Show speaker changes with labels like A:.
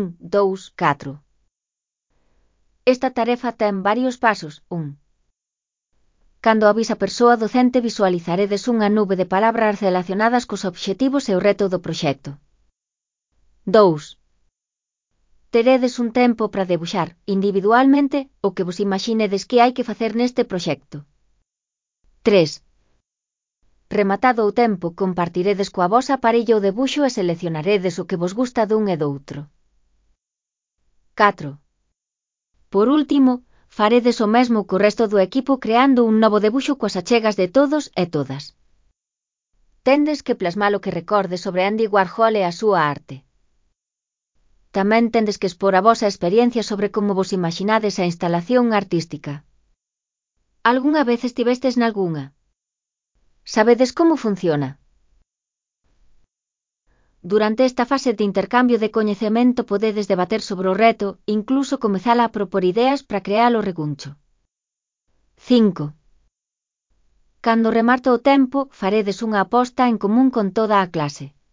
A: 1, 2, 4. Esta tarefa ten varios pasos. 1. Cando avisa a persoa docente visualizaredes unha nube de palabras relacionadas cos obxectivos e o reto do proxecto. 2. Teredes un tempo para debuxar, individualmente, o que vos imaxinedes que hai que facer neste proxecto. 3. Rematado o tempo, compartiredes coa vosa parella o debuxo e seleccionaredes o que vos gusta dun e doutro. 4. Por último, faredes o mesmo co resto do equipo creando un novo debuxo coas achegas de todos e todas. Tendes que plasmar o que recordes sobre Andy Warhol e a súa arte. Tamén tendes que expor a vosa experiencia sobre como vos imaginades a instalación artística. Algunha vez estivestes nalgunha? Sabedes como funciona? Durante esta fase de intercambio de coñecemento podedes debater sobre o reto, incluso comezar a propor ideas para crear o reguncho. 5. Cando remarto o tempo, faredes unha aposta en común con toda a clase.